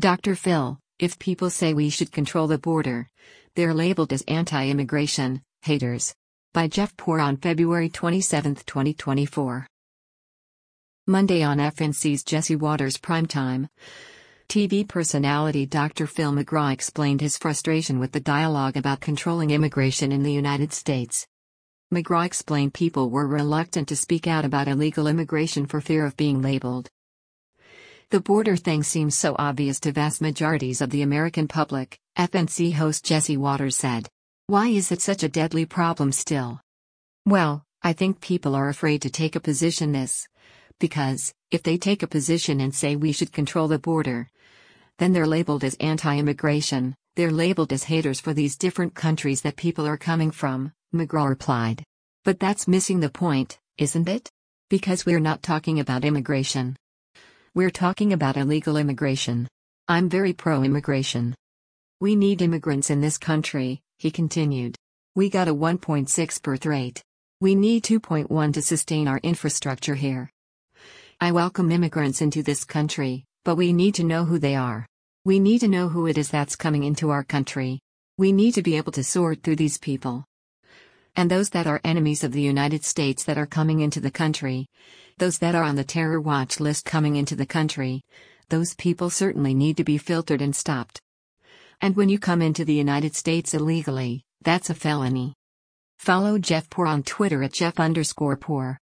Dr. Phil, if people say we should control the border, they're labeled as anti-immigration haters. By Jeff Poor on February 27, 2024. Monday on FNC's Jesse Watters Primetime. TV personality Dr. Phil McGraw explained his frustration with the dialogue about controlling immigration in the United States. McGraw explained people were reluctant to speak out about illegal immigration for fear of being labeled. The border thing seems so obvious to vast majorities of the American public, FNC host Jesse Watters said. Why is it such a deadly problem still? Well, I think people are afraid to take a position because, if they take a position and say we should control the border, then they're labeled as anti-immigration, they're labeled as haters for these different countries that people are coming from, McGraw replied. But that's missing the point, isn't it? Because we're not talking about immigration. We're talking about illegal immigration. I'm very pro-immigration. We need immigrants in this country, he continued. We got a 1.6 birth rate. We need 2.1 to sustain our infrastructure here. I welcome immigrants into this country, but we need to know who they are. We need to know who it is that's coming into our country. We need to be able to sort through these people. And those that are enemies of the United States that are coming into the country, those that are on the terror watch list coming into the country, those people certainly need to be filtered and stopped. And when you come into the United States illegally, that's a felony. Follow Jeff Poor on Twitter at Jeff_Poor.